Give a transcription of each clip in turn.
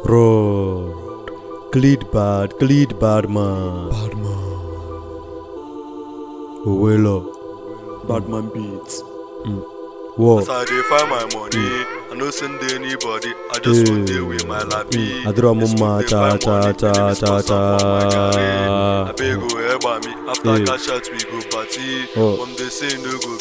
Road. Glid bad man. Owelo. Badman beats. Whoa. As I dey find my money, I no send anybody. I just want day with my lappy. I draw mama cha. I beg go help me. After cash out we go party. From the say no go.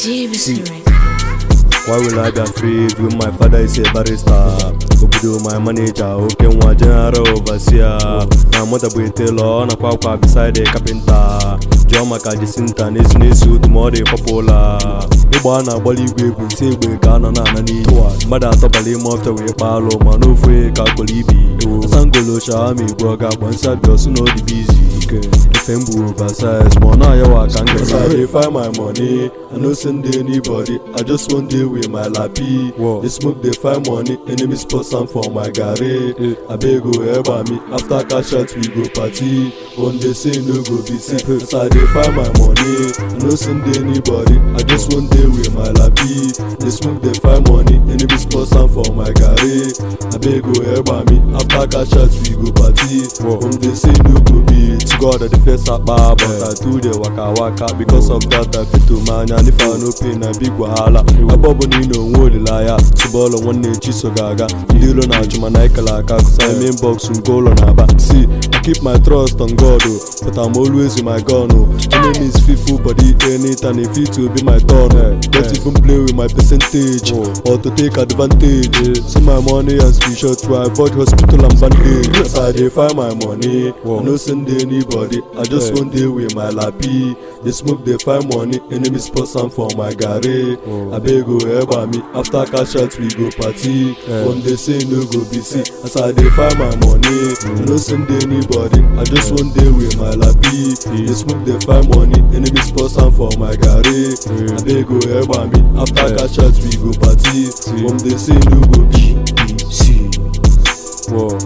Why will I be afraid when my father is a barrister? Obudo my manager, okay, one general overseer. My mother will tell on a quack beside the carpenter. John Macajisinta, Nissu, tomorrow popular. Ibana, Bollywood, will say we can on any one. Mother Topali Mofta, we palo, Manufre, Kakolibi. Sangolo Shami, Boga, one side, also know the busy. Defembu, Versailles, Mona, Yawa, Kangas. I find my money, I no send anybody. I just want day with my lappy. They smoke, they find money, enemies put some for my gare. I beg go help me. After cash out, we go party. When they say no go be sick. As I dey find my money, I no send anybody. I just want day with my lappy. They smoke, they find money, enemies put some for my gare. I beg go help me. After cash out, we go party. When they say no go be to God at the first up, but I do the waka. Because of that, I fit to man. And if I no pain, I big wahala. I bubble no wood liar. Subolo one day chisogaga. Dilo na chuma naikalaka. Cause I'm in box and goal on aba. See, I keep my trust on God, but I'm always with my gun. Enemies fit full body anytime if it will be my turn. Don't even play with my percentage or to take advantage. See my money and speech to avoid hospital and bandage. As I dey find my money, I no send anybody. I just want day with my lappy. They smoke, they find money, enemies put some for my gare. I beg go help me. After cash out, we go party. When they say no go be see. As I dey find my money, I no send anybody. I just want day with my lappy. They smoke, they find money, enemies put some for my gare. I beg go help me. After cash out, we go party. When they say no go be see. Whoa,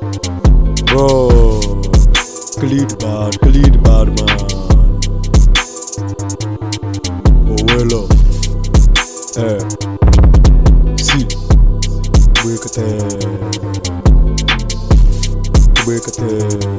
bro, Glid bad man. Owelo, see, break it.